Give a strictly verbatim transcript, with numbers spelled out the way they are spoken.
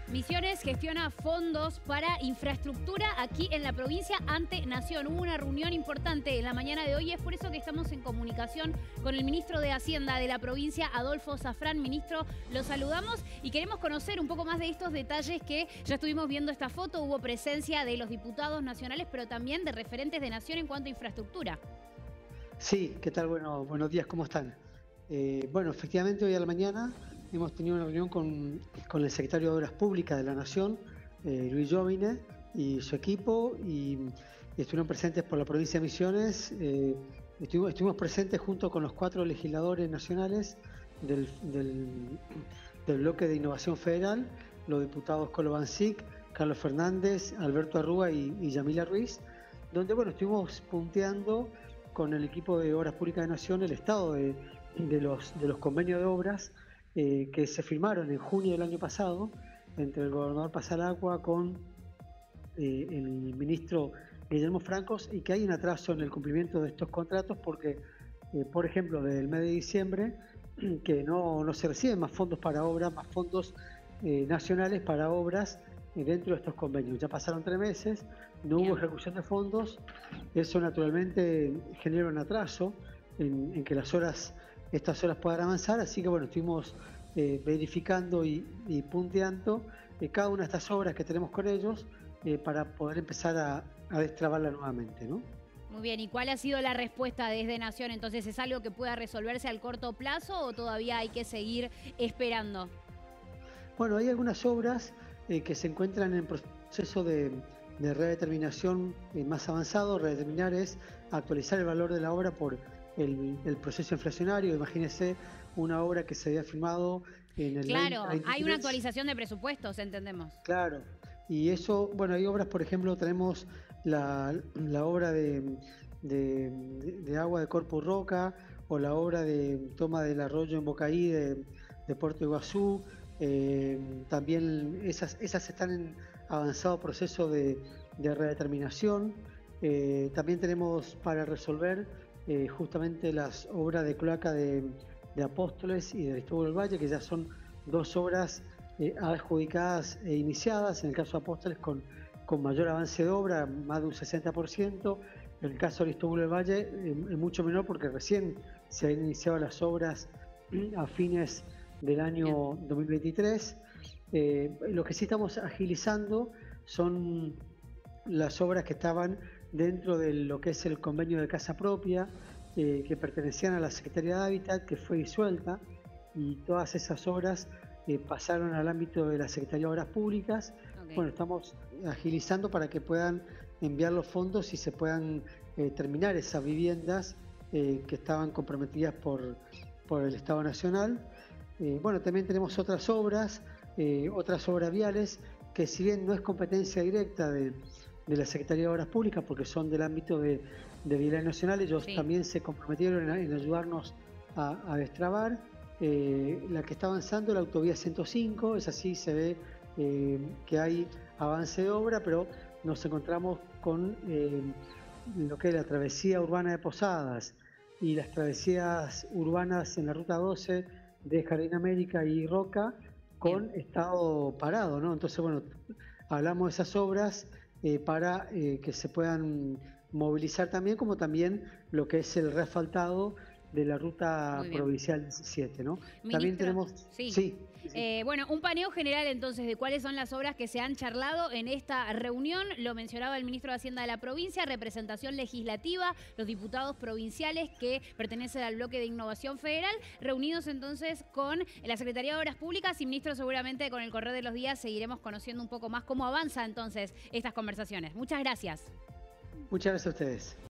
Misiones gestiona fondos para infraestructura aquí en la provincia ante Nación. Hubo una reunión importante en la mañana de hoy y es por eso que estamos en comunicación con el ministro de Hacienda de la provincia, Adolfo Zafrán. Ministro, lo saludamos y queremos conocer un poco más de estos detalles que ya estuvimos viendo esta foto. Hubo presencia de los diputados nacionales, pero también de referentes de Nación en cuanto a infraestructura. Sí, ¿qué tal? Bueno, buenos días, ¿cómo están? Eh, bueno, efectivamente hoy a la mañana hemos tenido una reunión con, con el secretario de Obras Públicas de la Nación, eh, Luis Jovine, y su equipo, y, y estuvieron presentes por la provincia de Misiones. Eh, estuvimos, estuvimos presentes junto con los cuatro legisladores nacionales del, del, del bloque de Innovación Federal, los diputados Colo Bancic, Carlos Fernández, Alberto Arrúa y, y Yamila Ruiz, donde bueno, estuvimos punteando con el equipo de Obras Públicas de Nación el estado de, de, los, de los convenios de obras eh, que se firmaron en junio del año pasado entre el gobernador Pasalacqua con eh, el ministro Guillermo Francos, y que hay un atraso en el cumplimiento de estos contratos porque, eh, por ejemplo, desde el mes de diciembre, que no, no se reciben más fondos para obras, más fondos eh, nacionales para obras dentro de estos convenios. Ya pasaron tres meses, no hubo ejecución de fondos, eso naturalmente genera un atraso en, en que las horas, estas horas puedan avanzar, así que bueno, estuvimos eh, verificando y, y punteando eh, cada una de estas obras que tenemos con ellos eh, para poder empezar a, a destrabarla nuevamente, ¿no? Muy bien, ¿y cuál ha sido la respuesta desde Nación? Entonces, ¿es algo que pueda resolverse al corto plazo o todavía hay que seguir esperando? Bueno, hay algunas obras eh, que se encuentran en proceso de, de redeterminación eh, más avanzado. Redeterminar es actualizar el valor de la obra por el, el proceso inflacionario. Imagínese una obra que se había firmado en el Claro, veinte veintitrés. Hay una actualización de presupuestos, entendemos. Claro, y eso, bueno, hay obras, por ejemplo, tenemos la, la obra de, de, de agua de Corpus Roca, o la obra de toma del arroyo en Bocaí de, de Puerto Iguazú. Eh, también esas, esas están en avanzado proceso de, de redeterminación. Eh, también tenemos para resolver eh, justamente las obras de cloaca de, de Apóstoles y de Aristóbulo del Valle, que ya son dos obras eh, adjudicadas e iniciadas, en el caso de Apóstoles con, con mayor avance de obra, más de un sesenta por ciento, en el caso de Aristóbulo del Valle eh, es mucho menor porque recién se han iniciado las obras a fines del año dos mil veintitrés. Eh, lo que sí estamos agilizando son las obras que estaban dentro de lo que es el convenio de casa propia, eh, que pertenecían a la Secretaría de Hábitat, que fue disuelta, y todas esas obras eh, pasaron al ámbito de la Secretaría de Obras Públicas. Okay. Bueno, estamos agilizando para que puedan enviar los fondos y se puedan eh, terminar esas viviendas eh, que estaban comprometidas por, por el Estado Nacional. Eh, bueno, también tenemos otras obras, eh, otras obras viales, que si bien no es competencia directa de, de la Secretaría de Obras Públicas, porque son del ámbito de, de Vialidad Nacional, ellos sí también se comprometieron en, en ayudarnos a, a destrabar. Eh, la que está avanzando, la autovía ciento cinco, es así, se ve eh, que hay avance de obra, pero nos encontramos con eh, lo que es la travesía urbana de Posadas y las travesías urbanas en la ruta doce de Jardín América y Roca con Bien. estado parado, ¿no? Entonces, bueno, hablamos de esas obras eh, para eh, que se puedan movilizar también, como también lo que es el reasfaltado de la ruta provincial diecisiete, ¿no? Ministro, también tenemos... Sí. sí, sí. Eh, bueno, un paneo general entonces de cuáles son las obras que se han charlado en esta reunión. Lo mencionaba el ministro de Hacienda de la provincia, representación legislativa, los diputados provinciales que pertenecen al bloque de Innovación Federal, reunidos entonces con la Secretaría de Obras Públicas, y ministro, seguramente con el correr de los días seguiremos conociendo un poco más cómo avanza entonces estas conversaciones. Muchas gracias. Muchas gracias a ustedes.